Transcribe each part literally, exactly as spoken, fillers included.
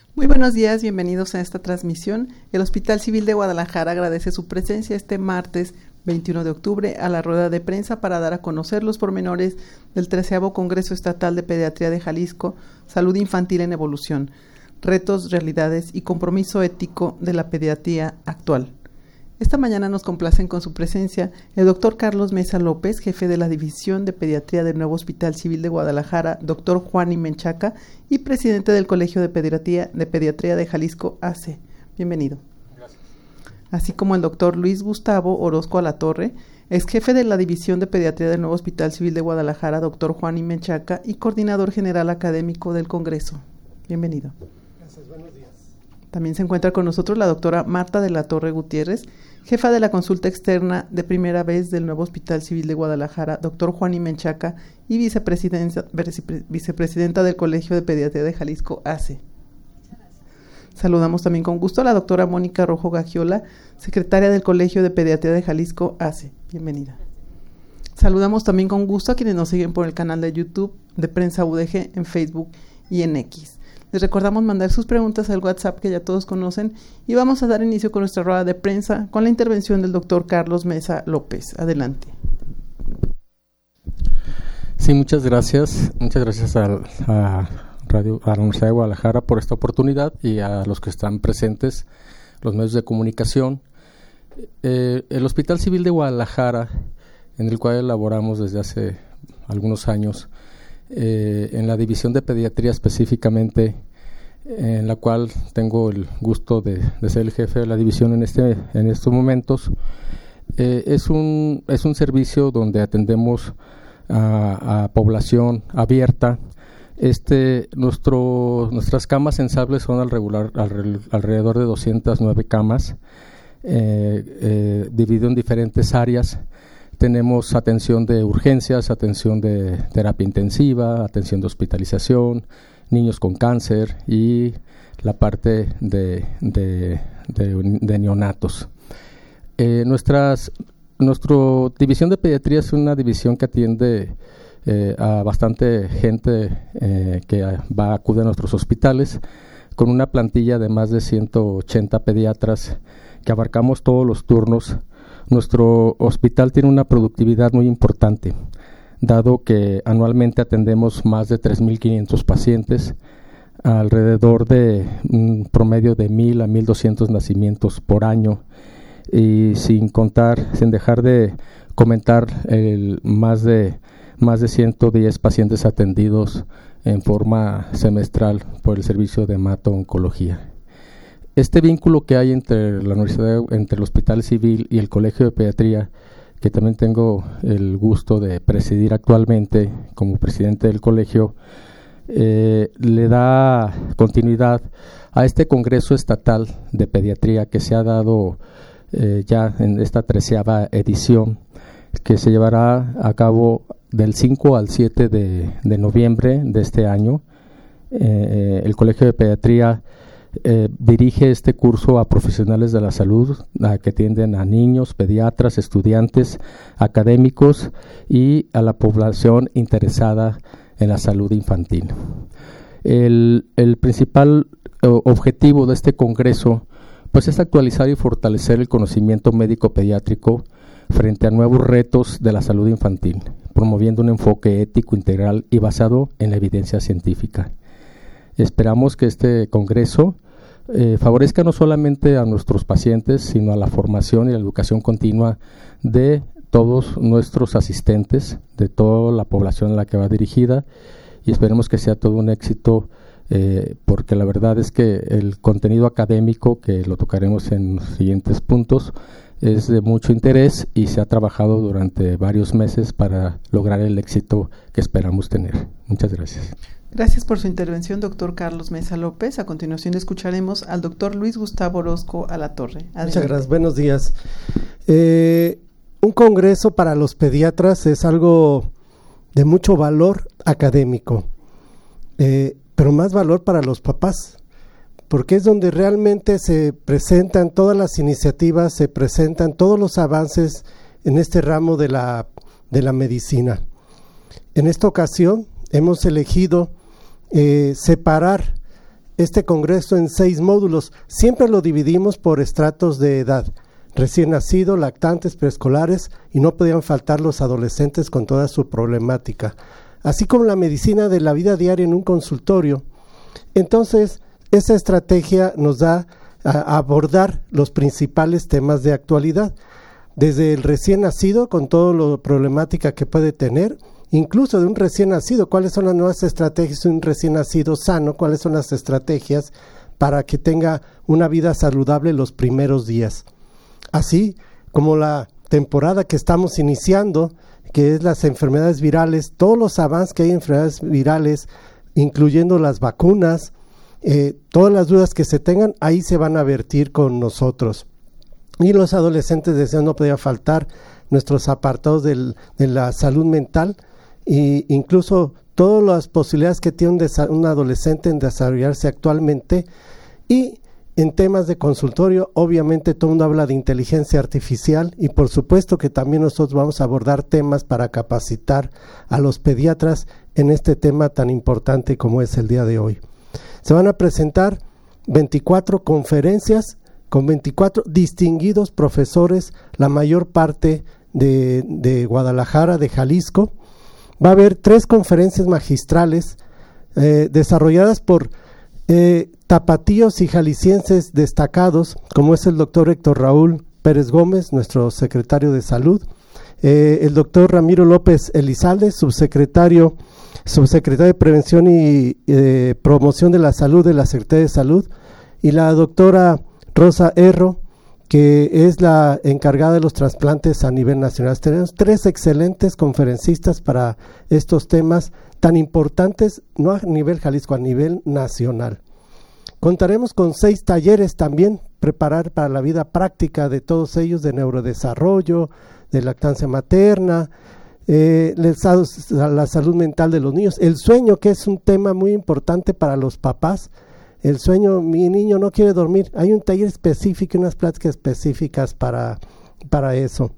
Muy buenos días, bienvenidos a esta transmisión. El Hospital Civil de Guadalajara agradece su presencia este martes veintiuno de octubre a la rueda de prensa para dar a conocer los pormenores del treceavo Congreso Estatal de Pediatría de Jalisco, Salud Infantil en Evolución, Retos, Realidades y Compromiso Ético de la Pediatría Actual. Esta mañana nos complacen con su presencia el doctor Carlos Mesa López, jefe de la División de Pediatría del nuevo Hospital Civil de Guadalajara, doctor Juan I. Menchaca, y presidente del Colegio de Pediatría de, Pediatría de Jalisco, A C E. Bienvenido. Gracias. Así como el doctor Luis Gustavo Orozco Alatorre, ex jefe de la División de Pediatría del nuevo Hospital Civil de Guadalajara, doctor Juan I. Menchaca, y coordinador general académico del Congreso. Bienvenido. Gracias, buenos días. También se encuentra con nosotros la doctora Marta de la Torre Gutiérrez, jefa de la consulta externa de primera vez del nuevo Hospital Civil de Guadalajara, doctor Juan I. Menchaca, y vicepresidenta, vicepresidenta del Colegio de Pediatría de Jalisco, A C E. Saludamos también con gusto a la doctora Mónica Rojo Gagiola, secretaria del Colegio de Pediatría de Jalisco, A C E. Bienvenida. Saludamos también con gusto a quienes nos siguen por el canal de YouTube de Prensa U D G, en Facebook y en X. Les recordamos mandar sus preguntas al WhatsApp que ya todos conocen y vamos a dar inicio con nuestra rueda de prensa con la intervención del doctor Carlos Mesa López. Adelante. Sí, muchas gracias. Muchas gracias a, a, Radio, a la Universidad de Guadalajara por esta oportunidad y a los que están presentes, los medios de comunicación. Eh, el Hospital Civil de Guadalajara, en el cual elaboramos desde hace algunos años, Eh, en la división de pediatría específicamente, en la cual tengo el gusto de, de ser el jefe de la división en este en estos momentos, eh, es un es un servicio donde atendemos a, a población abierta. Este nuestro nuestras camas sensibles son al regular al, alrededor de doscientas nueve camas, eh, eh, dividido en diferentes áreas. Tenemos atención de urgencias, atención de terapia intensiva, atención de hospitalización, niños con cáncer y la parte de, de, de, de neonatos. Eh, nuestras, nuestra división de pediatría es una división que atiende eh, a bastante gente eh, que va a acudir a nuestros hospitales, con una plantilla de más de ciento ochenta pediatras que abarcamos todos los turnos. Nuestro hospital tiene una productividad muy importante, dado que anualmente atendemos más de tres mil quinientos pacientes, alrededor de un promedio de mil a mil doscientos nacimientos por año, y sin contar, sin dejar de comentar el más de más de ciento diez pacientes atendidos en forma semestral por el servicio de hemato-oncología. Este vínculo que hay entre la universidad, entre el Hospital Civil y el Colegio de Pediatría, que también tengo el gusto de presidir actualmente como presidente del colegio, eh, le da continuidad a este Congreso Estatal de Pediatría que se ha dado eh, ya en esta treceava edición, que se llevará a cabo del cinco al siete de, de noviembre de este año. Eh, el Colegio de Pediatría Eh, dirige este curso a profesionales de la salud a que atienden a niños, pediatras, estudiantes, académicos y a la población interesada en la salud infantil. El, el principal uh, objetivo de este congreso pues es actualizar y fortalecer el conocimiento médico pediátrico frente a nuevos retos de la salud infantil, promoviendo un enfoque ético integral y basado en la evidencia científica. Esperamos que este congreso eh, favorezca no solamente a nuestros pacientes, sino a la formación y la educación continua de todos nuestros asistentes, de toda la población a la que va dirigida, y esperemos que sea todo un éxito, eh, porque la verdad es que el contenido académico, que lo tocaremos en los siguientes puntos, es de mucho interés y se ha trabajado durante varios meses para lograr el éxito que esperamos tener. Muchas gracias. Gracias por su intervención, doctor Carlos Mesa López. A continuación escucharemos al doctor Luis Gustavo Orozco Alatorre. Adelante. Muchas gracias, buenos días. Eh, un congreso para los pediatras es algo de mucho valor académico, eh, pero más valor para los papás, porque es donde realmente se presentan todas las iniciativas, se presentan todos los avances en este ramo de la, de la medicina. En esta ocasión hemos elegido eh, separar este congreso en seis módulos. Siempre lo dividimos por estratos de edad: recién nacido, lactantes, preescolares, y no podían faltar los adolescentes con toda su problemática, así como la medicina de la vida diaria en un consultorio. Entonces, esa estrategia nos da a abordar los principales temas de actualidad, desde el recién nacido con toda la problemática que puede tener, incluso de un recién nacido, cuáles son las nuevas estrategias de un recién nacido sano, cuáles son las estrategias para que tenga una vida saludable los primeros días. Así como la temporada que estamos iniciando, que es las enfermedades virales, todos los avances que hay en enfermedades virales, incluyendo las vacunas, eh, todas las dudas que se tengan, ahí se van a vertir con nosotros. Y los adolescentes, desean, no podía faltar nuestros apartados del, de la salud mental, e incluso todas las posibilidades que tiene un, desa- un adolescente en desarrollarse actualmente. Y en temas de consultorio, obviamente todo el mundo habla de inteligencia artificial, y por supuesto que también nosotros vamos a abordar temas para capacitar a los pediatras en este tema tan importante como es el día de hoy. Se van a presentar veinticuatro conferencias con veinticuatro distinguidos profesores, la mayor parte de, de Guadalajara, de Jalisco. Va a haber tres conferencias magistrales eh, desarrolladas por eh, tapatíos y jaliscienses destacados, como es el doctor Héctor Raúl Pérez Gómez, nuestro secretario de Salud, eh, el doctor Ramiro López Elizalde, subsecretario, subsecretario de Prevención y eh, Promoción de la Salud de la Secretaría de Salud, y la doctora Rosa Erro, que es la encargada de los trasplantes a nivel nacional. Tenemos tres excelentes conferencistas para estos temas tan importantes, no a nivel Jalisco, a nivel nacional. Contaremos con seis talleres también, preparar para la vida práctica de todos ellos, de neurodesarrollo, de lactancia materna, eh, la salud mental de los niños, el sueño, que es un tema muy importante para los papás. El sueño, mi niño no quiere dormir. Hay un taller específico y unas pláticas específicas para, para eso.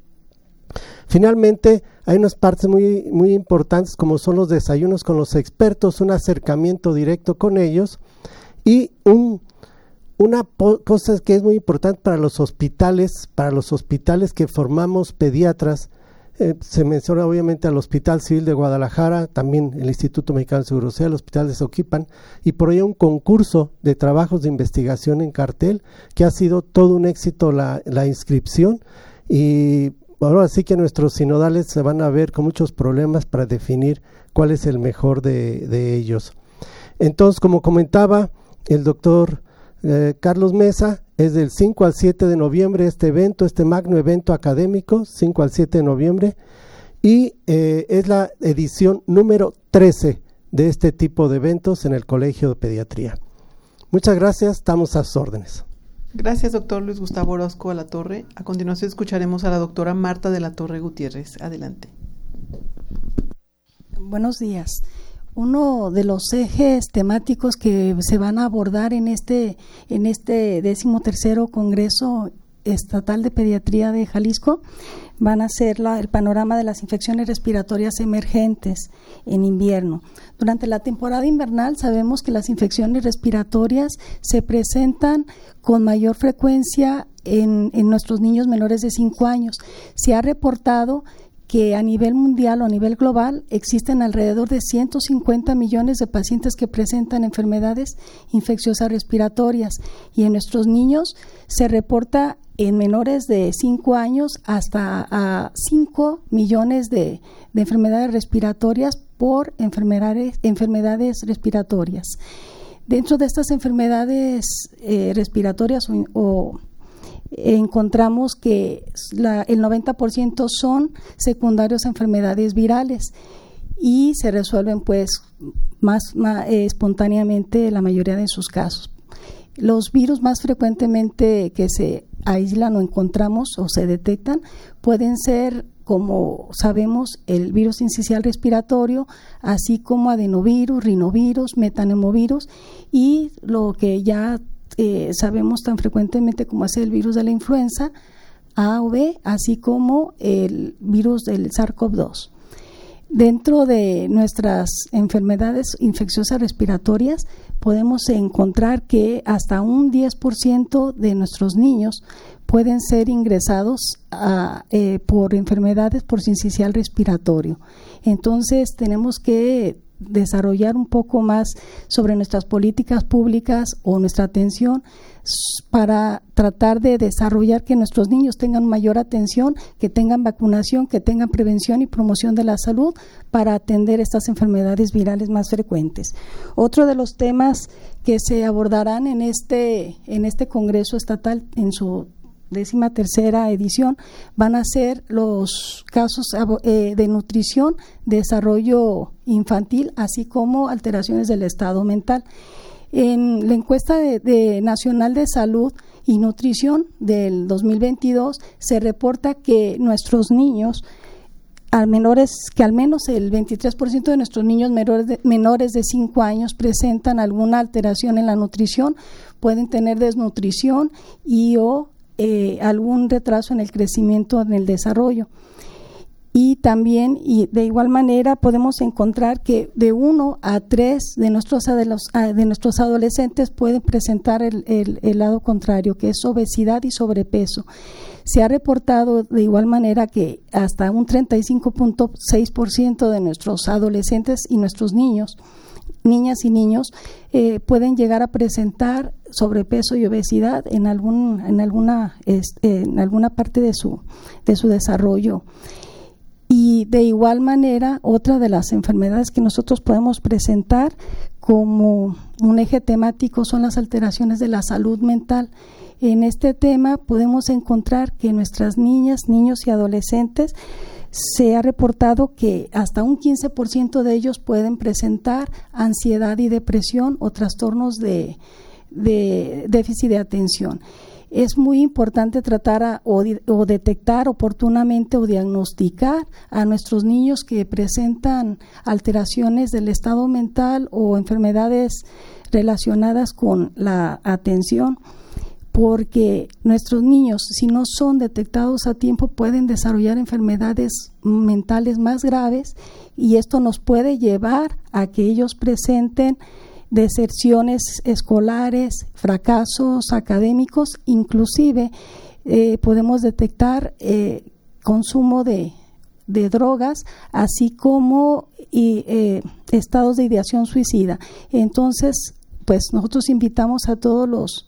Finalmente, hay unas partes muy, muy importantes, como son los desayunos con los expertos, un acercamiento directo con ellos, y un, una po- cosa que es muy importante para los hospitales, para los hospitales que formamos pediatras. Eh, se menciona obviamente al Hospital Civil de Guadalajara, también el Instituto Mexicano de Seguro Social, el Hospital de Soquipan, y por ello un concurso de trabajos de investigación en cartel, que ha sido todo un éxito la, la inscripción, y ahora sí que nuestros sinodales se van a ver con muchos problemas para definir cuál es el mejor de, de ellos. Entonces, como comentaba el doctor eh, Carlos Mesa, es del cinco al siete de noviembre este evento, este magno evento académico, cinco al siete de noviembre, y eh, es la edición número trece de este tipo de eventos en el Colegio de Pediatría. Muchas gracias, estamos a sus órdenes. Gracias, doctor Luis Gustavo Orozco a la Torre. A continuación escucharemos a la doctora Marta de la Torre Gutiérrez. Adelante. Buenos días. Uno de los ejes temáticos que se van a abordar en este en este decimotercero Congreso Estatal de Pediatría de Jalisco van a ser la, el panorama de las infecciones respiratorias emergentes en invierno. Durante la temporada invernal sabemos que las infecciones respiratorias se presentan con mayor frecuencia en, en nuestros niños menores de cinco años. Se ha reportado que a nivel mundial o a nivel global existen alrededor de ciento cincuenta millones de pacientes que presentan enfermedades infecciosas respiratorias, y en nuestros niños se reporta en menores de cinco años hasta a cinco millones de, de enfermedades respiratorias por enfermedades, enfermedades respiratorias. Dentro de estas enfermedades eh, respiratorias o, o encontramos que la, el noventa por ciento son secundarios a enfermedades virales y se resuelven pues más, más eh, espontáneamente la mayoría de sus casos. Los virus más frecuentemente que se aíslan o encontramos o se detectan pueden ser, como sabemos, el virus sincicial respiratorio, así como adenovirus, rinovirus, metaneumovirus, y lo que ya eh, sabemos tan frecuentemente como es el virus de la influenza A o B, así como el virus del SARS-CoV dos. Dentro de nuestras enfermedades infecciosas respiratorias podemos encontrar que hasta un diez por ciento de nuestros niños pueden ser ingresados a, eh, por enfermedades por sincicial respiratorio. Entonces tenemos que desarrollar un poco más sobre nuestras políticas públicas o nuestra atención para tratar de desarrollar que nuestros niños tengan mayor atención, que tengan vacunación, que tengan prevención y promoción de la salud para atender estas enfermedades virales más frecuentes. Otro de los temas que se abordarán en este, en este Congreso Estatal en su décima tercera edición van a ser los casos eh, de nutrición, desarrollo infantil, así como alteraciones del estado mental. En la encuesta de, de Nacional de Salud y Nutrición del dos mil veintidós se reporta que nuestros niños al menores, que al menos el veintitrés por ciento de nuestros niños menores de, menores de cinco años presentan alguna alteración en la nutrición, pueden tener desnutrición y o Eh, algún retraso en el crecimiento, en el desarrollo. Y también, y de igual manera, podemos encontrar que de uno a tres de nuestros, de los, de nuestros adolescentes pueden presentar el, el, el lado contrario, que es obesidad y sobrepeso. Se ha reportado de igual manera que hasta un treinta y cinco punto seis por ciento de nuestros adolescentes y nuestros niños, niñas y niños eh, pueden llegar a presentar sobrepeso y obesidad en algún en alguna este, en alguna parte de su de su desarrollo. Y de igual manera, otra de las enfermedades que nosotros podemos presentar como un eje temático son las alteraciones de la salud mental. En este tema podemos encontrar que nuestras niñas, niños y adolescentes se ha reportado que hasta un quince por ciento de ellos pueden presentar ansiedad y depresión o trastornos de, de déficit de atención. Es muy importante tratar a, o, o detectar oportunamente o diagnosticar a nuestros niños que presentan alteraciones del estado mental o enfermedades relacionadas con la atención, porque nuestros niños, si no son detectados a tiempo, pueden desarrollar enfermedades mentales más graves y esto nos puede llevar a que ellos presenten deserciones escolares, fracasos académicos, inclusive eh, podemos detectar eh, consumo de, de drogas, así como y, eh, estados de ideación suicida. Entonces, pues nosotros invitamos a todos los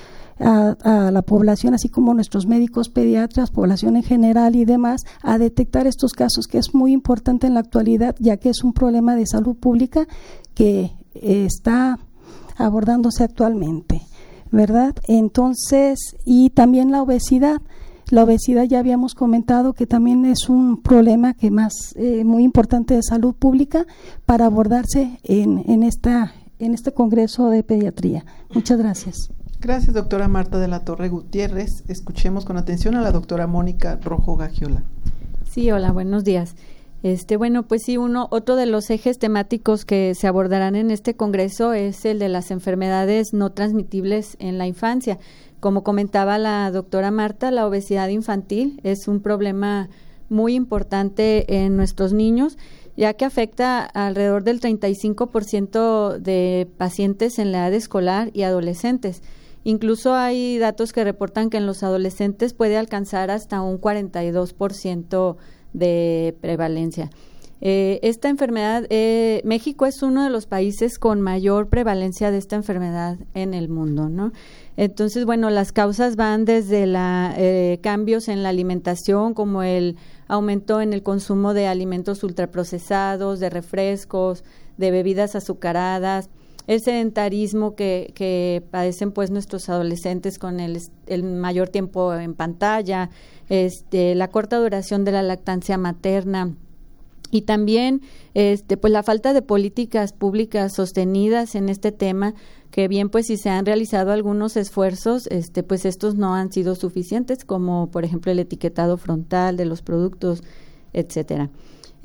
A, a la población, así como nuestros médicos pediatras, población en general y demás, a detectar estos casos, que es muy importante en la actualidad, ya que es un problema de salud pública que eh, está abordándose actualmente, ¿verdad? Entonces, y también la obesidad. La obesidad ya habíamos comentado que también es un problema que más eh, muy importante de salud pública para abordarse en, en, esta, en este Congreso de Pediatría. Muchas gracias. Gracias, doctora Marta de la Torre Gutiérrez. Escuchemos con atención a la doctora Mónica Rojo Gagiola. Sí, hola, buenos días. Este, bueno, pues sí, uno, otro de los ejes temáticos que se abordarán en este congreso es el de las enfermedades no transmitibles en la infancia. Como comentaba la doctora Marta, la obesidad infantil es un problema muy importante en nuestros niños, ya que afecta alrededor del treinta y cinco por ciento de pacientes en la edad escolar y adolescentes. Incluso hay datos que reportan que en los adolescentes puede alcanzar hasta un cuarenta y dos por ciento de prevalencia. Eh, esta enfermedad, eh, México es uno de los países con mayor prevalencia de esta enfermedad en el mundo, ¿no? Entonces, bueno, las causas van desde la, eh, cambios en la alimentación, como el aumento en el consumo de alimentos ultraprocesados, de refrescos, de bebidas azucaradas, el sedentarismo que, que padecen pues nuestros adolescentes con el, el mayor tiempo en pantalla, este, la corta duración de la lactancia materna y también este, pues la falta de políticas públicas sostenidas en este tema, que bien pues si se han realizado algunos esfuerzos, este, pues estos no han sido suficientes, como por ejemplo el etiquetado frontal de los productos, etcétera.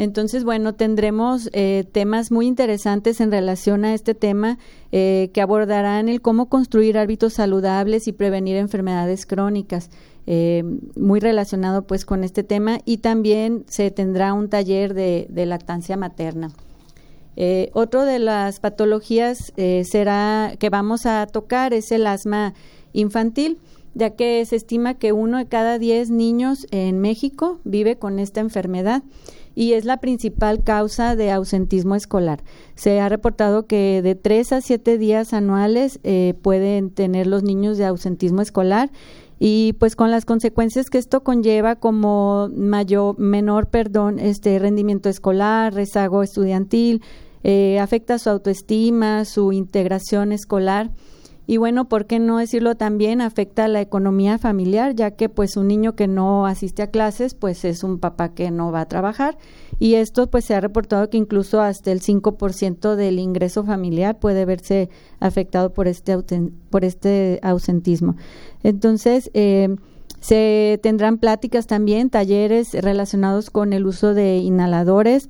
Entonces, bueno, tendremos eh, temas muy interesantes en relación a este tema eh, que abordarán el cómo construir hábitos saludables y prevenir enfermedades crónicas, eh, muy relacionado pues con este tema, y también se tendrá un taller de, de lactancia materna. Eh, otro de las patologías eh, será que vamos a tocar es el asma infantil, ya que se estima que uno de cada diez niños en México vive con esta enfermedad y es la principal causa de ausentismo escolar. Se ha reportado que de tres a siete días anuales eh, pueden tener los niños de ausentismo escolar, y pues con las consecuencias que esto conlleva, como mayor, menor, perdón, este rendimiento escolar, rezago estudiantil, eh, afecta su autoestima, su integración escolar. Y bueno, ¿por qué no decirlo también? Afecta a la economía familiar, ya que pues un niño que no asiste a clases, pues es un papá que no va a trabajar, y esto pues se ha reportado que incluso hasta el cinco por ciento del ingreso familiar puede verse afectado por este, por este ausentismo. Entonces, eh, se tendrán pláticas también, talleres relacionados con el uso de inhaladores,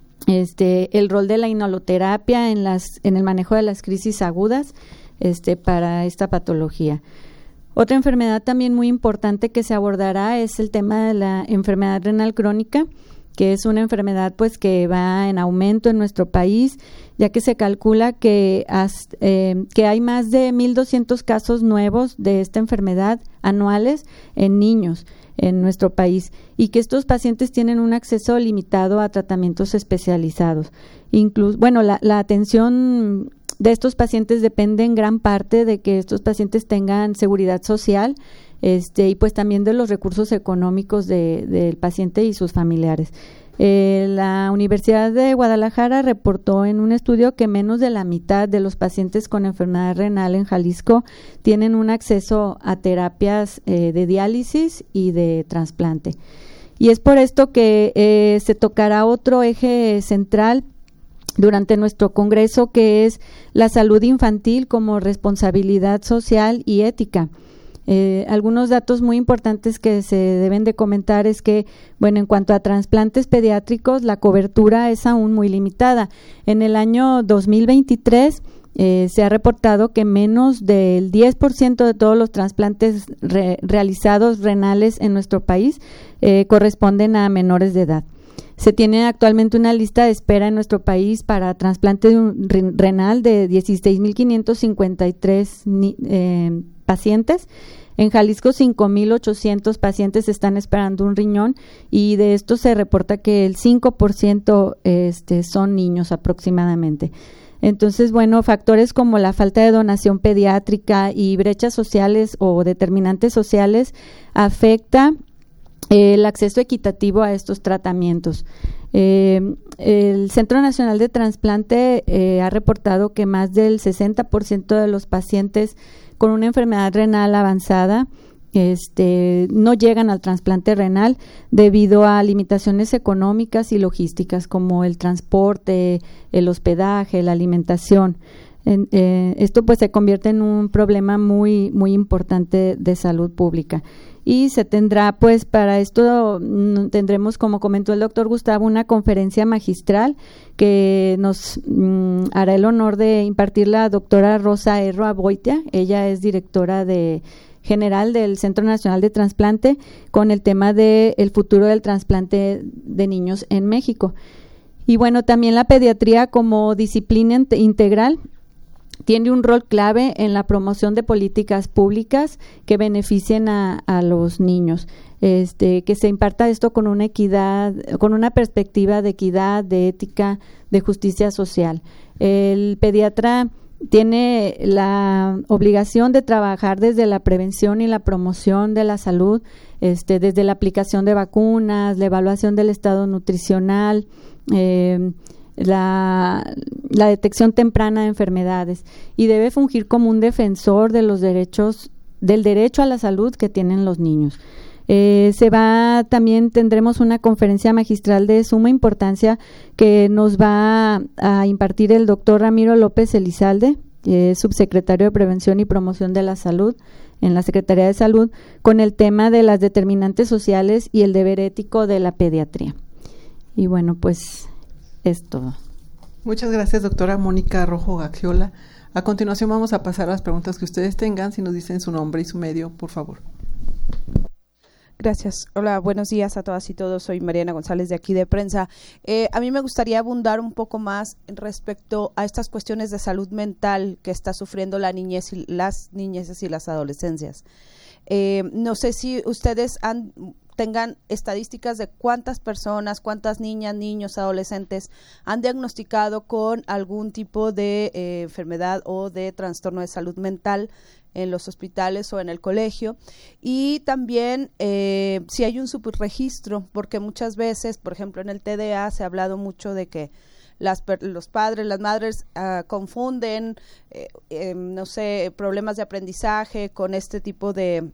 este, el rol de la inhaloterapia en las, en el manejo de las crisis agudas, Este, para esta patología. Otra enfermedad también muy importante que se abordará es el tema de la enfermedad renal crónica, que es una enfermedad pues que va en aumento en nuestro país, ya que se calcula que, hasta, eh, que hay más de mil doscientos casos nuevos de esta enfermedad anuales en niños en nuestro país, y que estos pacientes tienen un acceso limitado a tratamientos especializados. Incluso, bueno, la, la atención de estos pacientes depende en gran parte de que estos pacientes tengan seguridad social, este, y pues también de los recursos económicos de, del paciente y sus familiares. Eh, la Universidad de Guadalajara reportó en un estudio que menos de la mitad de los pacientes con enfermedad renal en Jalisco tienen un acceso a terapias eh, de diálisis y de trasplante. Y es por esto que eh, se tocará otro eje central durante nuestro congreso, que es la salud infantil como responsabilidad social y ética. Eh, algunos datos muy importantes que se deben de comentar es que, bueno, en cuanto a trasplantes pediátricos, la cobertura es aún muy limitada. En el año dos mil veintitrés eh, se ha reportado que menos del diez por ciento de todos los trasplantes re- realizados renales en nuestro país eh, corresponden a menores de edad. Se tiene actualmente una lista de espera en nuestro país para trasplante de un renal de dieciséis mil quinientos cincuenta y tres eh, pacientes. En Jalisco, cinco mil ochocientos pacientes están esperando un riñón, y de esto se reporta que el cinco por ciento este, son niños aproximadamente. Entonces, bueno, factores como la falta de donación pediátrica y brechas sociales o determinantes sociales afecta el acceso equitativo a estos tratamientos. Eh, el Centro Nacional de Trasplante eh, ha reportado que más del sesenta por ciento de los pacientes con una enfermedad renal avanzada este, no llegan al trasplante renal debido a limitaciones económicas y logísticas como el transporte, el hospedaje, la alimentación. En, eh, esto pues se convierte en un problema muy, muy importante de salud pública. Y se tendrá, pues, para esto mm, tendremos, como comentó el doctor Gustavo, una conferencia magistral que nos mm, hará el honor de impartir la doctora Rosa Erro Aboitia. Ella es directora de general del Centro Nacional de Trasplante, con el tema de el futuro del trasplante de niños en México. Y bueno, también la pediatría como disciplina integral tiene un rol clave en la promoción de políticas públicas que beneficien a, a los niños, este, que se imparta esto con una equidad, con una perspectiva de equidad, de ética, de justicia social. El pediatra tiene la obligación de trabajar desde la prevención y la promoción de la salud, este, desde la aplicación de vacunas, la evaluación del estado nutricional, eh, La, la detección temprana de enfermedades, y debe fungir como un defensor de los derechos, del derecho a la salud que tienen los niños. Eh, se va, también tendremos una conferencia magistral de suma importancia que nos va a, a impartir el doctor Ramiro López Elizalde, eh, subsecretario de Prevención y Promoción de la Salud en la Secretaría de Salud, con el tema de las determinantes sociales y el deber ético de la pediatría. Y bueno, pues es todo. Muchas gracias, doctora Mónica Rojo Gaxiola. A continuación vamos a pasar a las preguntas que ustedes tengan. Si nos dicen su nombre y su medio, por favor. Gracias. Hola, buenos días a todas y todos. Soy Mariana González de aquí de Prensa. Eh, a mí me gustaría abundar un poco más respecto a estas cuestiones de salud mental que está sufriendo la niñez y las niñeces y las adolescencias. Eh, no sé si ustedes han, tengan estadísticas de cuántas personas, cuántas niñas, niños, adolescentes han diagnosticado con algún tipo de eh, enfermedad o de trastorno de salud mental en los hospitales o en el colegio, y también eh, si hay un subregistro, porque muchas veces, por ejemplo, en el T D A se ha hablado mucho de que las, los padres, las madres uh, confunden, eh, eh, no sé, problemas de aprendizaje con este tipo de,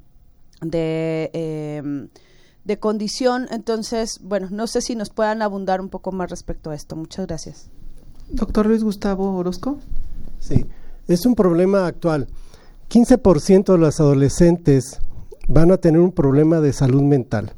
de, eh, de condición. Entonces, bueno, no sé si nos puedan abundar un poco más respecto a esto. Muchas gracias. Doctor Luis Gustavo Orozco. Sí, es un problema actual. quince por ciento de los adolescentes van a tener un problema de salud mental.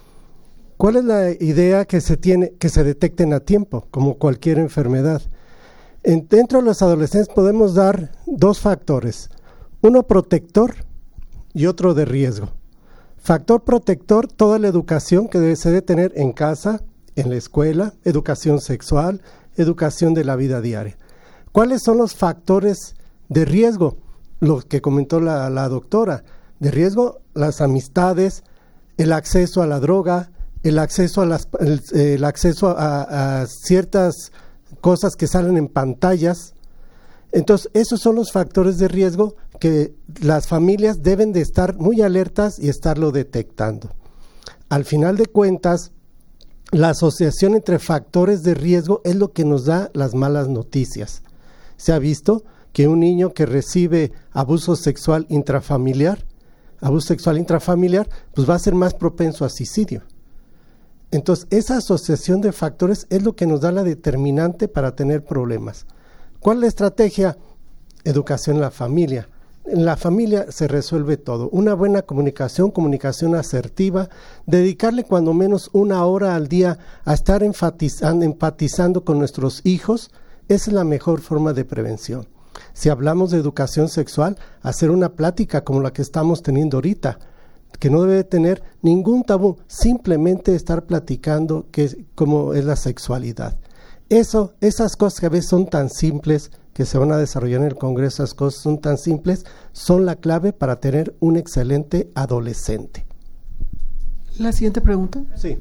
¿Cuál es la idea que se tiene? Que se detecten a tiempo, como cualquier enfermedad. En, dentro de los adolescentes podemos dar dos factores, uno protector y otro de riesgo. Factor protector, toda la educación que debe, se debe tener en casa, en la escuela, educación sexual, educación de la vida diaria. ¿Cuáles son los factores de riesgo? Lo que comentó la, la doctora, de riesgo, las amistades, el acceso a la droga, el acceso a las el, el acceso a, a ciertas cosas que salen en pantallas. Entonces, esos son los factores de riesgo que las familias deben de estar muy alertas y estarlo detectando. Al final de cuentas, la asociación entre factores de riesgo es lo que nos da las malas noticias. Se ha visto que un niño que recibe abuso sexual intrafamiliar, abuso sexual intrafamiliar, pues va a ser más propenso a suicidio. Entonces, esa asociación de factores es lo que nos da la determinante para tener problemas. ¿Cuál es la estrategia? Educación en la familia. En la familia se resuelve todo. Una buena comunicación, comunicación asertiva, dedicarle cuando menos una hora al día a estar enfatizando, empatizando con nuestros hijos, esa es la mejor forma de prevención. Si hablamos de educación sexual, hacer una plática como la que estamos teniendo ahorita, que no debe tener ningún tabú, simplemente estar platicando que, cómo es la sexualidad. Eso, esas cosas que a veces son tan simples, que se van a desarrollar en el Congreso, esas cosas son tan simples, son la clave para tener un excelente adolescente. ¿La siguiente pregunta? Sí.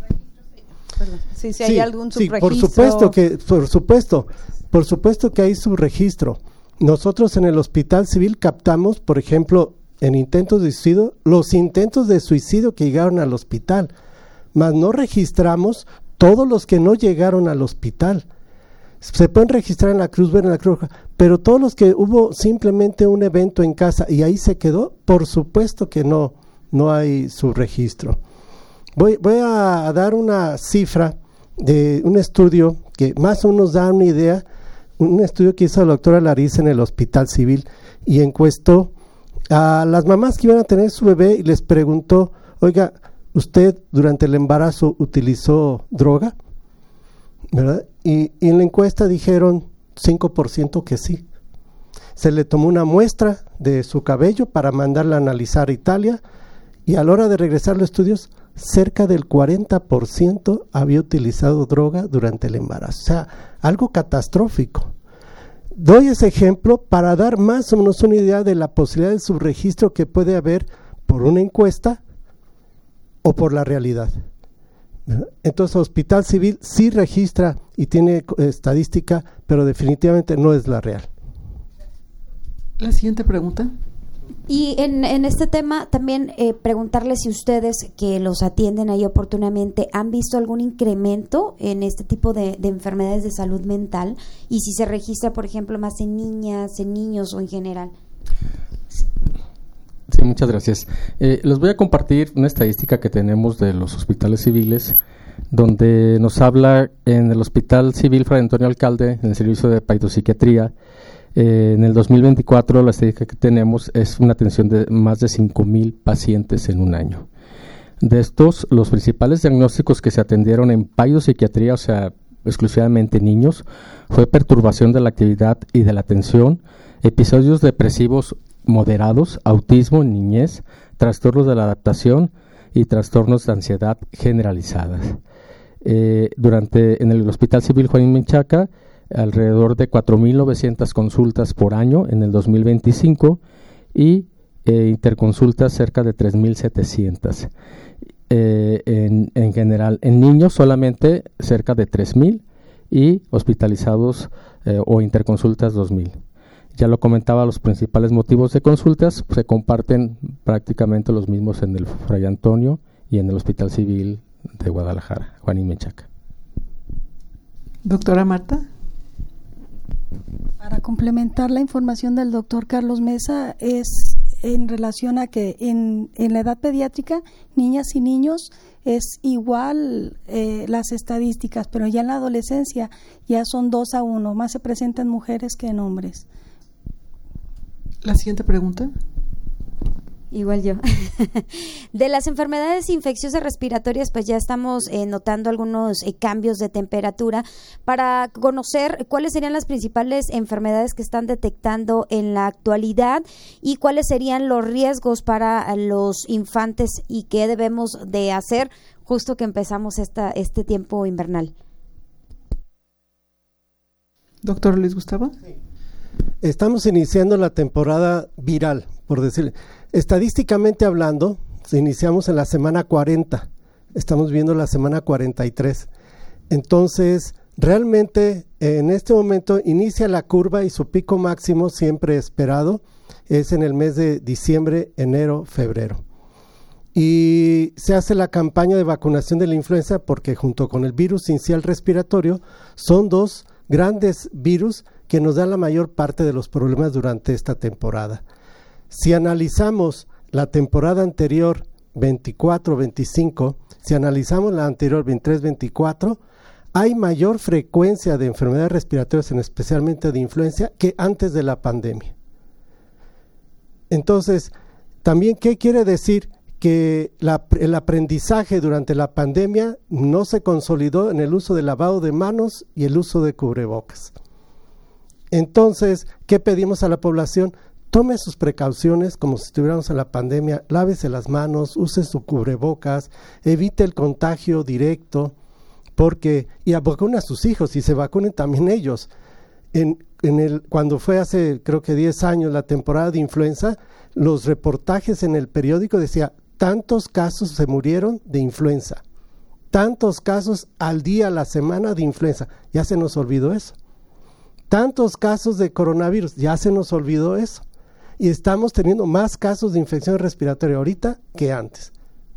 Perdón. Sí, si hay sí, algún sí, subregistro. por supuesto que, por supuesto, por supuesto que hay subregistro. Nosotros en el Hospital Civil captamos, por ejemplo, en intentos de suicidio, los intentos de suicidio que llegaron al hospital, mas no registramos todos los que no llegaron al hospital. Se pueden registrar en la Cruz Verde, en la Cruz Roja, pero todos los que hubo simplemente un evento en casa y ahí se quedó, por supuesto que no, no hay subregistro. Voy, voy a dar una cifra de un estudio que más o menos da una idea, un estudio que hizo la doctora Larissa en el Hospital Civil y encuestó a las mamás que iban a tener su bebé y les preguntó, oiga, ¿usted durante el embarazo utilizó droga? ¿Verdad? Y, y en la encuesta dijeron cinco por ciento que sí. Se le tomó una muestra de su cabello para mandarla a analizar a Italia y a la hora de regresar a los estudios, cerca del cuarenta por ciento había utilizado droga durante el embarazo. O sea, algo catastrófico. Doy ese ejemplo para dar más o menos una idea de la posibilidad de subregistro que puede haber por una encuesta o por la realidad. Entonces, Hospital Civil sí registra y tiene estadística, pero definitivamente no es la real. La siguiente pregunta. Y en, en este tema también eh, preguntarles si ustedes que los atienden ahí oportunamente han visto algún incremento en este tipo de, de enfermedades de salud mental y si se registra, por ejemplo, más en niñas, en niños o en general. Sí, muchas gracias. Eh, les voy a compartir una estadística que tenemos de los hospitales civiles, donde nos habla en el Hospital Civil Fray Antonio Alcalde, en el servicio de paidopsiquiatría. Eh, en el dos mil veinticuatro la estadística que tenemos es una atención de más de cinco mil pacientes en un año. De estos, los principales diagnósticos que se atendieron en psiquiatría, o sea, exclusivamente niños, fue perturbación de la actividad y de la atención, episodios depresivos moderados, autismo en niñez, trastornos de la adaptación y trastornos de ansiedad generalizadas. Eh, durante en el Hospital Civil Juanín Menchaca, alrededor de cuatro mil novecientas consultas por año en el dos mil veinticinco y eh, interconsultas cerca de tres mil setecientas. Eh, en, en general, en niños solamente cerca de tres mil y hospitalizados eh, o interconsultas dos mil. Ya lo comentaba, los principales motivos de consultas se comparten prácticamente los mismos en el Fray Antonio y en el Hospital Civil de Guadalajara, Juanín Menchaca. Doctora Marta. Para complementar la información del doctor Carlos Mesa, es en relación a que en, en la edad pediátrica, niñas y niños, es igual eh, las estadísticas, pero ya en la adolescencia ya son dos a uno, más se presentan mujeres que en hombres. La siguiente pregunta. Igual yo. De las enfermedades infecciosas respiratorias, pues ya estamos eh, notando algunos eh, cambios de temperatura. Para conocer cuáles serían las principales enfermedades que están detectando en la actualidad y cuáles serían los riesgos para los infantes y qué debemos de hacer justo que empezamos esta, este tiempo invernal. Doctor Luis Gustavo. Estamos iniciando la temporada viral, por decirle. Estadísticamente hablando, iniciamos en la semana cuarenta, estamos viendo la semana cuarenta y tres. Entonces, realmente en este momento inicia la curva y su pico máximo siempre esperado es en el mes de diciembre, enero, febrero. Y se hace la campaña de vacunación de la influenza porque junto con el virus sincial respiratorio son dos grandes virus que nos dan la mayor parte de los problemas durante esta temporada. Si analizamos la temporada anterior veinticuatro veinticinco, si analizamos la anterior veintitrés veinticuatro, hay mayor frecuencia de enfermedades respiratorias, en especialmente de influenza, que antes de la pandemia. Entonces, también, ¿qué quiere decir? Que la, el aprendizaje durante la pandemia no se consolidó en el uso del lavado de manos y el uso de cubrebocas. Entonces, ¿qué pedimos a la población? Tome sus precauciones como si estuviéramos en la pandemia, lávese las manos, use su cubrebocas, evite el contagio directo, porque, y vacune a sus hijos y se vacunen también ellos. En, en el, cuando fue hace creo que diez años la temporada de influenza, los reportajes en el periódico decía, tantos casos se murieron de influenza, tantos casos al día, a la semana de influenza, ya se nos olvidó eso. Tantos casos de coronavirus, ya se nos olvidó eso. Y estamos teniendo más casos de infección respiratoria ahorita que antes.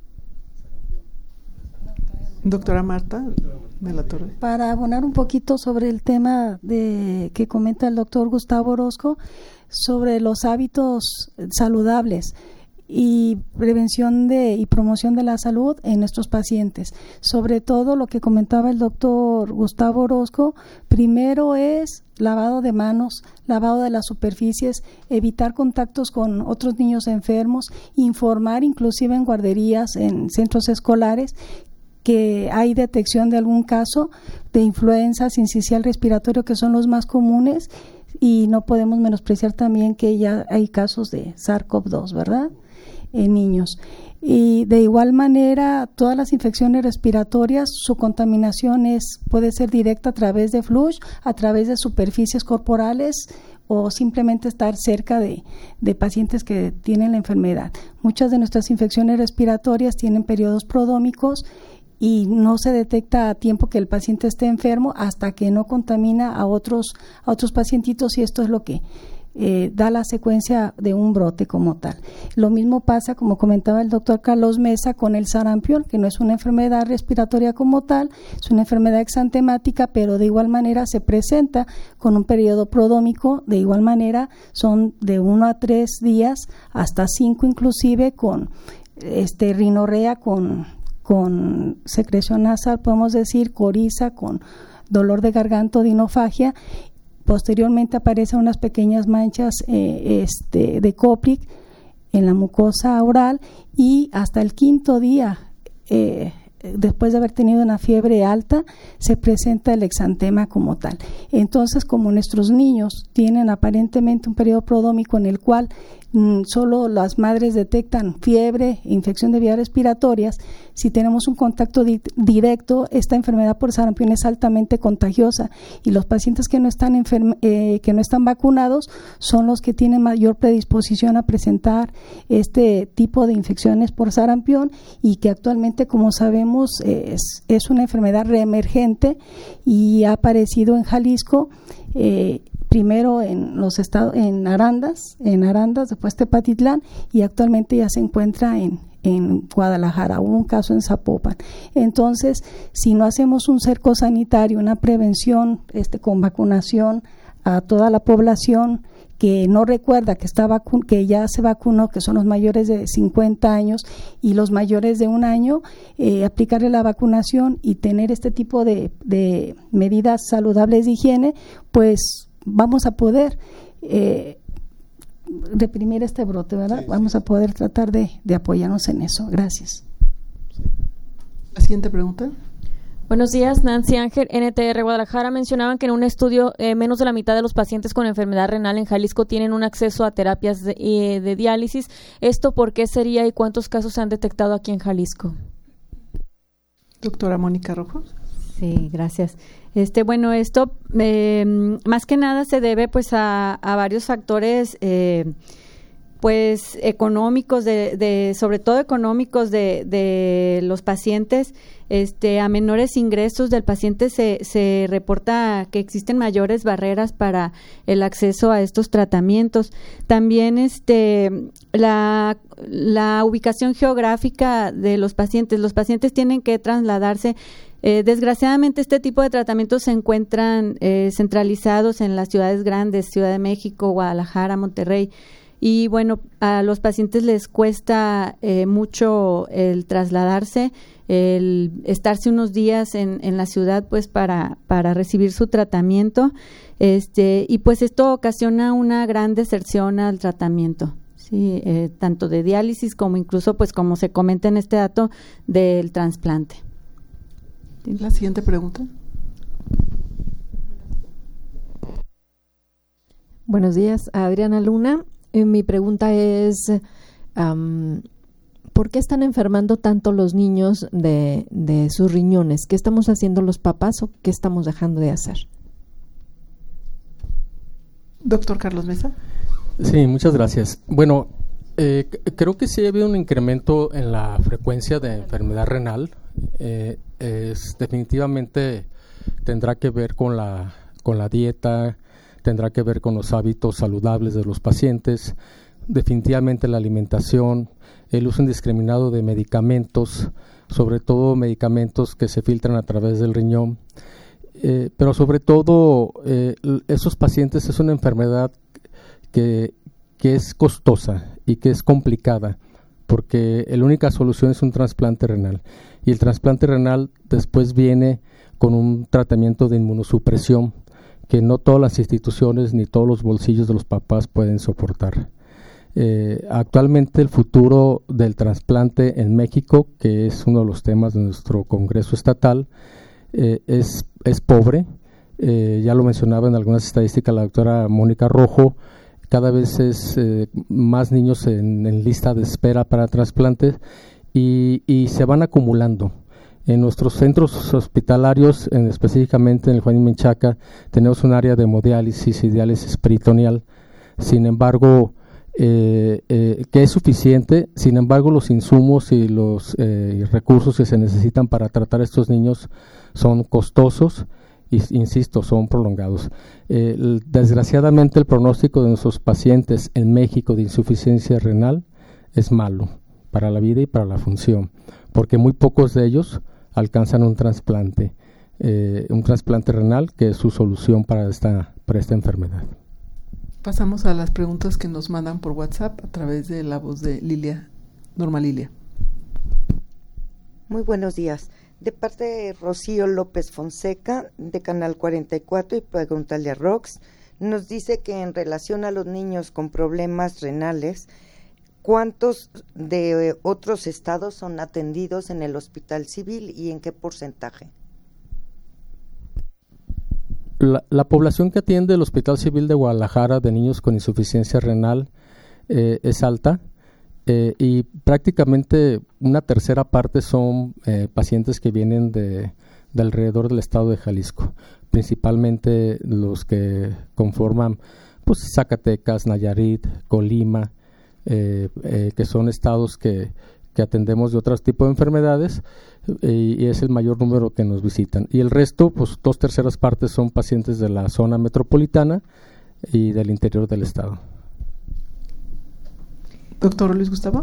Doctora Marta de la Torre. Para abonar un poquito sobre el tema de que comenta el doctor Gustavo Orozco, sobre los hábitos saludables y prevención de y promoción de la salud en nuestros pacientes. Sobre todo lo que comentaba el doctor Gustavo Orozco, primero es lavado de manos, lavado de las superficies, evitar contactos con otros niños enfermos, informar inclusive en guarderías, en centros escolares, que hay detección de algún caso de influenza sincicial respiratorio, que son los más comunes, y no podemos menospreciar también que ya hay casos de SARS-CoV dos, ¿verdad?, en niños. Y de igual manera, todas las infecciones respiratorias, su contaminación es puede ser directa a través de flush, a través de superficies corporales o simplemente estar cerca de, de pacientes que tienen la enfermedad. Muchas de nuestras infecciones respiratorias tienen periodos prodrómicos y no se detecta a tiempo que el paciente esté enfermo hasta que no contamina a otros, a otros pacientitos, y esto es lo que Eh, da la secuencia de un brote como tal. Lo mismo pasa, como comentaba el doctor Carlos Mesa, con el sarampión, que no es una enfermedad respiratoria como tal, es una enfermedad exantemática, pero de igual manera se presenta con un periodo prodrómico, de igual manera son de uno a tres días, hasta cinco inclusive, con este rinorrea, con, con secreción nasal, podemos decir, coriza, con dolor de garganta, odinofagia. Posteriormente aparecen unas pequeñas manchas eh, este, de Koplik en la mucosa oral, y hasta el quinto día eh, después de haber tenido una fiebre alta, se presenta el exantema como tal. Entonces, como nuestros niños tienen aparentemente un periodo prodrómico en el cual mm, solo las madres detectan fiebre, infección de vías respiratorias, si tenemos un contacto di- directo, esta enfermedad por sarampión es altamente contagiosa, y los pacientes que no están enferm- eh, que no están vacunados son los que tienen mayor predisposición a presentar este tipo de infecciones por sarampión, y que actualmente, como sabemos, es, es una enfermedad reemergente y ha aparecido en Jalisco, eh, primero en los estados, en Arandas, en Arandas, después Tepatitlán, y actualmente ya se encuentra en en Guadalajara, hubo un caso en Zapopan. Entonces, si no hacemos un cerco sanitario, una prevención este, con vacunación a toda la población que no recuerda que está vacu- que ya se vacunó, que son los mayores de cincuenta años y los mayores de un año, eh, aplicarle la vacunación y tener este tipo de, de medidas saludables de higiene, pues vamos a poder eh, reprimir este brote, ¿verdad? Sí, sí. Vamos a poder tratar de, de apoyarnos en eso. Gracias. La siguiente pregunta. Buenos días, Nancy Ángel, N T R Guadalajara. Mencionaban que en un estudio eh, menos de la mitad de los pacientes con enfermedad renal en Jalisco tienen un acceso a terapias de, eh, de diálisis. ¿Esto por qué sería y cuántos casos se han detectado aquí en Jalisco? Doctora Mónica Rojo. Sí, gracias. Este, bueno, esto eh, más que nada se debe pues a, a varios factores eh, pues económicos, de, de sobre todo económicos de, de los pacientes. Este, a menores ingresos del paciente se, se reporta que existen mayores barreras para el acceso a estos tratamientos. También este, la, la ubicación geográfica de los pacientes. Los pacientes tienen que trasladarse. Eh, desgraciadamente, este tipo de tratamientos se encuentran eh, centralizados en las ciudades grandes, Ciudad de México, Guadalajara, Monterrey. Y bueno, a los pacientes les cuesta eh, mucho el trasladarse, el estarse unos días en, en la ciudad pues para, para recibir su tratamiento, este, y pues esto ocasiona una gran deserción al tratamiento, sí, eh, tanto de diálisis como incluso pues como se comenta en este dato del trasplante. La siguiente pregunta. Buenos días, Adriana Luna. Eh, mi pregunta es, um, ¿por qué están enfermando tanto los niños de, de sus riñones? ¿Qué estamos haciendo los papás o qué estamos dejando de hacer? Doctor Carlos Mesa. Sí, muchas gracias. Bueno, eh, creo que sí ha habido un incremento en la frecuencia de enfermedad renal. Eh, es, definitivamente tendrá que ver con la, con la dieta, tendrá que ver con los hábitos saludables de los pacientes, definitivamente la alimentación, el uso indiscriminado de medicamentos, sobre todo medicamentos que se filtran a través del riñón, eh, pero sobre todo eh, esos pacientes es una enfermedad que, que es costosa y que es complicada, porque la única solución es un trasplante renal, y el trasplante renal después viene con un tratamiento de inmunosupresión que no todas las instituciones ni todos los bolsillos de los papás pueden soportar. Eh, actualmente el futuro del trasplante en México, que es uno de los temas de nuestro Congreso Estatal, eh, es, es pobre. Eh, ya lo mencionaba en algunas estadísticas la doctora Mónica Rojo, cada vez es eh, más niños en, en lista de espera para trasplantes y, y se van acumulando. En nuestros centros hospitalarios, en, específicamente en el Juan y Menchaca, tenemos un área de hemodiálisis y diálisis peritoneal. Sin embargo, eh, eh, que es suficiente, sin embargo los insumos y los eh, recursos que se necesitan para tratar a estos niños son costosos y, insisto, son prolongados. Eh, el, desgraciadamente el pronóstico de nuestros pacientes en México de insuficiencia renal es malo para la vida y para la función, porque muy pocos de ellos alcanzan un trasplante, eh, un trasplante renal, que es su solución para esta, para esta enfermedad. Pasamos a las preguntas que nos mandan por WhatsApp a través de la voz de Lilia, Norma Lilia. Muy buenos días. De parte de Rocío López Fonseca, de Canal cuarenta y cuatro, y preguntarle a Rox, nos dice que en relación a los niños con problemas renales, ¿cuántos de otros estados son atendidos en el Hospital Civil y en qué porcentaje? La, la población que atiende el Hospital Civil de Guadalajara de niños con insuficiencia renal eh, es alta eh, y prácticamente una tercera parte son eh, pacientes que vienen de, de alrededor del estado de Jalisco, principalmente los que conforman pues Zacatecas, Nayarit, Colima, eh, eh, que son estados que, que atendemos de otros tipos de enfermedades eh, y es el mayor número que nos visitan. Y el resto, pues dos terceras partes son pacientes de la zona metropolitana y del interior del estado. Doctor Luis Gustavo.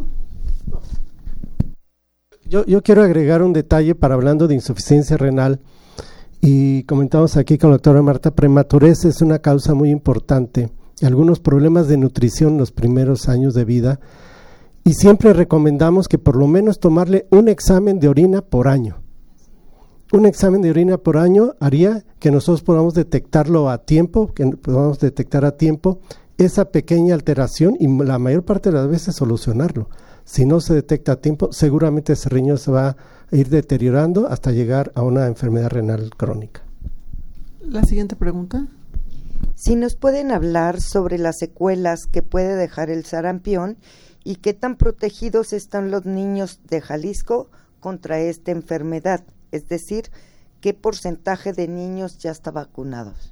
Yo, yo quiero agregar un detalle para hablando de insuficiencia renal y comentamos aquí con la doctora Marta, prematurez es una causa muy importante, algunos problemas de nutrición en los primeros años de vida y siempre recomendamos que por lo menos tomarle un examen de orina por año. Un examen de orina por año haría que nosotros podamos detectarlo a tiempo, que podamos detectar a tiempo esa pequeña alteración y la mayor parte de las veces solucionarlo. Si no se detecta a tiempo, seguramente ese riñón se va a ir deteriorando hasta llegar a una enfermedad renal crónica. La siguiente pregunta. Si nos pueden hablar sobre las secuelas que puede dejar el sarampión y qué tan protegidos están los niños de Jalisco contra esta enfermedad, es decir, qué porcentaje de niños ya está vacunados.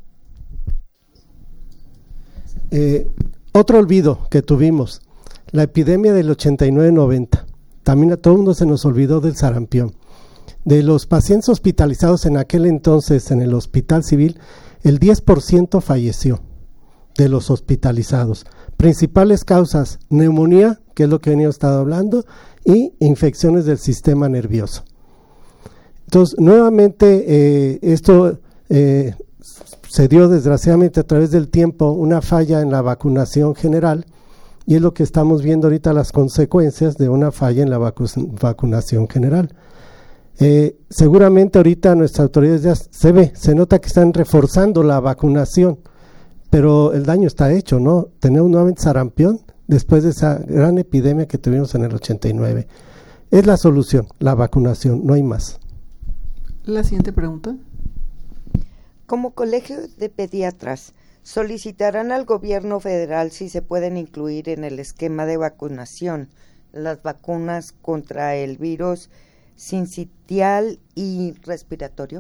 Eh, otro olvido que tuvimos, la epidemia del ochenta y nueve noventa. También a todo el mundo se nos olvidó del sarampión. De los pacientes hospitalizados en aquel entonces en el Hospital Civil, el diez por ciento falleció de los hospitalizados. Principales causas, neumonía, que es lo que veníamos estado hablando, y infecciones del sistema nervioso. Entonces, nuevamente, eh, esto eh, se dio desgraciadamente a través del tiempo una falla en la vacunación general, y es lo que estamos viendo ahorita las consecuencias de una falla en la vacu- vacunación general. Eh, seguramente ahorita nuestras autoridades ya se ve, se nota que están reforzando la vacunación, pero el daño está hecho, ¿no? Tenemos nuevamente sarampión después de esa gran epidemia que tuvimos en el ochenta y nueve. Es la solución, la vacunación, no hay más. La siguiente pregunta. Como colegio de pediatras, solicitarán al gobierno federal si se pueden incluir en el esquema de vacunación las vacunas contra el virus sincitial y respiratorio.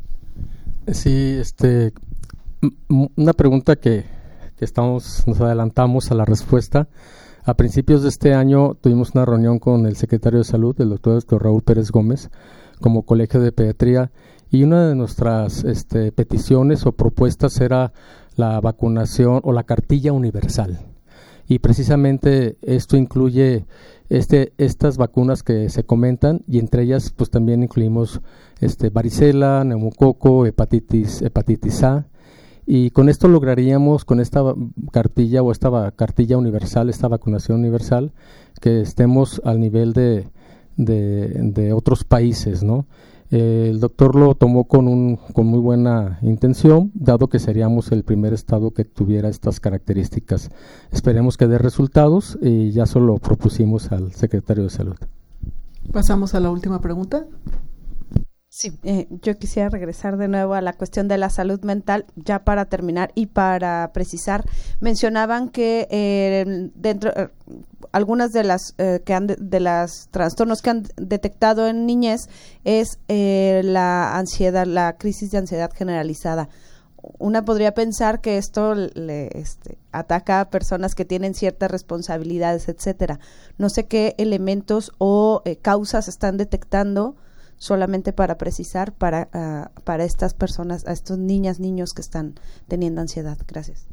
Sí, este, una pregunta que, que estamos, nos adelantamos a la respuesta. A principios de este año tuvimos una reunión con el secretario de Salud, el doctor, doctor Raúl Pérez Gómez, como colegio de pediatría, y una de nuestras este, peticiones o propuestas era la vacunación o la cartilla universal. Y precisamente esto incluye este, estas vacunas que se comentan, y entre ellas pues también incluimos este, varicela, neumococo, hepatitis, hepatitis A, y con esto lograríamos, con esta cartilla o esta va, cartilla universal, esta vacunación universal, que estemos al nivel de, de, de otros países, ¿no? Eh, el doctor lo tomó con, un, con muy buena intención, dado que seríamos el primer estado que tuviera estas características. Esperemos que dé resultados y ya solo propusimos al secretario de Salud. Pasamos a la última pregunta. Sí, eh, yo quisiera regresar de nuevo a la cuestión de la salud mental, ya para terminar y para precisar. Mencionaban que eh, dentro eh, algunas de las eh, que han de, de las trastornos que han detectado en niñez es eh, la ansiedad, la crisis de ansiedad generalizada. Una podría pensar que esto le este, ataca a personas que tienen ciertas responsabilidades, etcétera. No sé qué elementos o eh, causas están detectando, solamente para precisar, para, uh, para estas personas, a estos niñas, niños que están teniendo ansiedad. Gracias.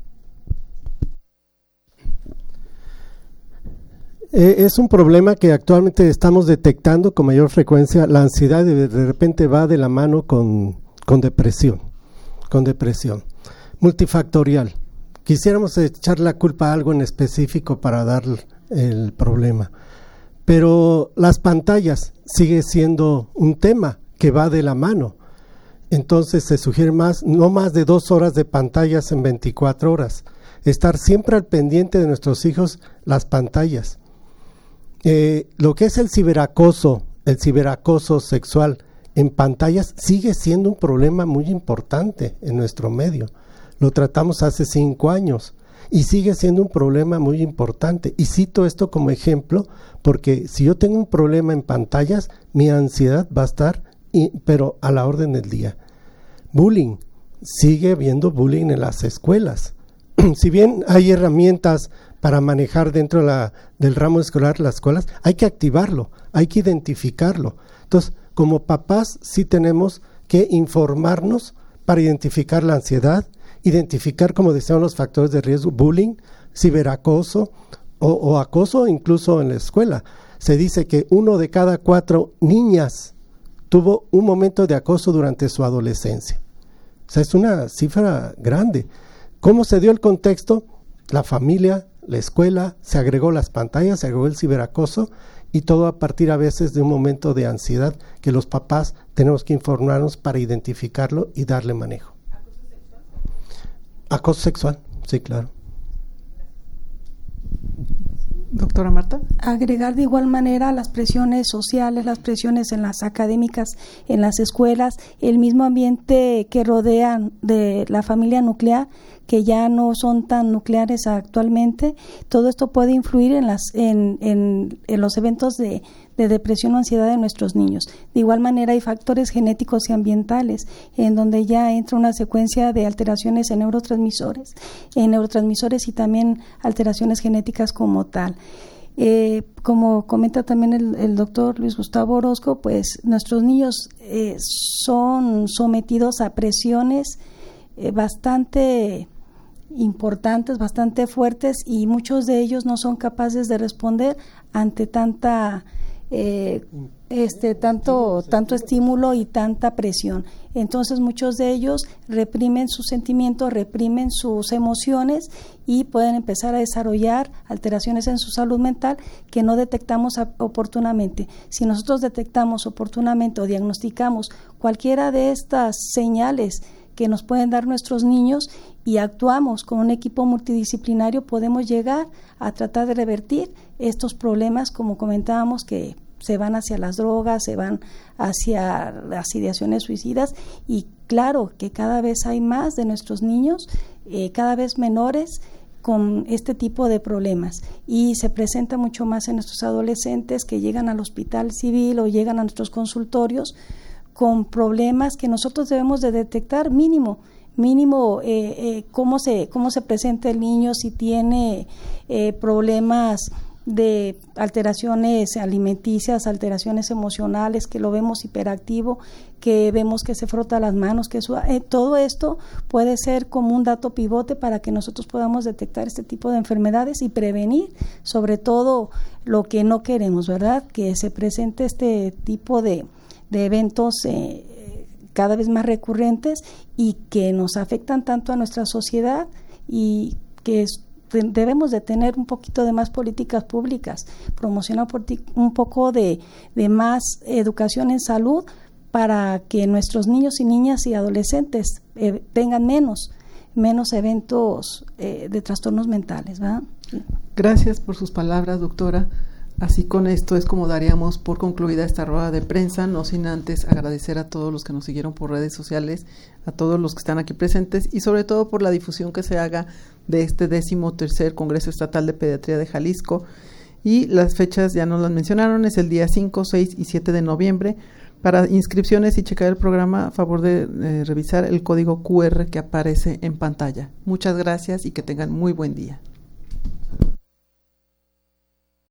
Eh, es un problema que actualmente estamos detectando con mayor frecuencia. La ansiedad de, de repente va de la mano con, con depresión, con depresión multifactorial. Quisiéramos echar la culpa a algo en específico para dar el problema. Pero las pantallas sigue siendo un tema que va de la mano. Entonces se sugiere más, no más de dos horas de pantallas en veinticuatro horas. Estar siempre al pendiente de nuestros hijos, las pantallas. Eh, lo que es el ciberacoso, el ciberacoso sexual en pantallas sigue siendo un problema muy importante en nuestro medio. Lo tratamos hace cinco años y sigue siendo un problema muy importante. Y cito esto como ejemplo porque si yo tengo un problema en pantallas, mi ansiedad va a estar, y, pero a la orden del día. Bullying, sigue habiendo bullying en las escuelas. Si bien hay herramientas para manejar dentro de la, del ramo escolar las escuelas, hay que activarlo, hay que identificarlo. Entonces, como papás sí tenemos que informarnos para identificar la ansiedad, identificar, como decíamos, los factores de riesgo, bullying, ciberacoso o, o acoso incluso en la escuela. Se dice que uno de cada cuatro niñas tuvo un momento de acoso durante su adolescencia. O sea, es una cifra grande. ¿Cómo se dio el contexto? La familia, la escuela, se agregó las pantallas, se agregó el ciberacoso y todo a partir a veces de un momento de ansiedad que los papás tenemos que informarnos para identificarlo y darle manejo. ¿Acoso sexual? Sí, claro. Doctora Marta. Agregar de igual manera las presiones sociales, las presiones en las académicas, en las escuelas, el mismo ambiente que rodean de la familia nuclear, que ya no son tan nucleares actualmente. Todo esto puede influir en las en, en, en los eventos de, de depresión o ansiedad de nuestros niños. De igual manera hay factores genéticos y ambientales en donde ya entra una secuencia de alteraciones en neurotransmisores, en neurotransmisores y también alteraciones genéticas como tal. Eh, como comenta también el, el doctor Luis Gustavo Orozco, pues nuestros niños eh, son sometidos a presiones eh, bastante importantes, bastante fuertes, y muchos de ellos no son capaces de responder ante tanta eh, este tanto tanto estímulo y tanta presión. Entonces muchos de ellos reprimen sus sentimientos, reprimen sus emociones y pueden empezar a desarrollar alteraciones en su salud mental que no detectamos oportunamente. Si nosotros detectamos oportunamente o diagnosticamos cualquiera de estas señales que nos pueden dar nuestros niños y actuamos con un equipo multidisciplinario, podemos llegar a tratar de revertir estos problemas, como comentábamos, que se van hacia las drogas, se van hacia las ideaciones suicidas, y claro que cada vez hay más de nuestros niños, eh, cada vez menores, con este tipo de problemas, y se presenta mucho más en nuestros adolescentes que llegan al hospital civil o llegan a nuestros consultorios con problemas que nosotros debemos de detectar mínimo, mínimo eh, eh, cómo se cómo se presenta el niño, si tiene eh, problemas de alteraciones alimenticias, alteraciones emocionales, que lo vemos hiperactivo, que vemos que se frota las manos, que su, eh, todo esto puede ser como un dato pivote para que nosotros podamos detectar este tipo de enfermedades y prevenir, sobre todo lo que no queremos, ¿verdad? Que se presente este tipo de de eventos eh, cada vez más recurrentes y que nos afectan tanto a nuestra sociedad, y que es, debemos de tener un poquito de más políticas públicas, promocionar un poco de, de más educación en salud para que nuestros niños y niñas y adolescentes eh, tengan menos, menos eventos eh, de trastornos mentales, ¿verdad? Gracias por sus palabras, doctora. Así con esto es como daríamos por concluida esta rueda de prensa, no sin antes agradecer a todos los que nos siguieron por redes sociales, a todos los que están aquí presentes y sobre todo por la difusión que se haga de este décimo tercer Congreso Estatal de Pediatría de Jalisco. Y las fechas ya nos las mencionaron, es el día cinco, seis y siete de noviembre. Para inscripciones y checar el programa, a favor de eh, revisar el código cu erre que aparece en pantalla. Muchas gracias y que tengan muy buen día.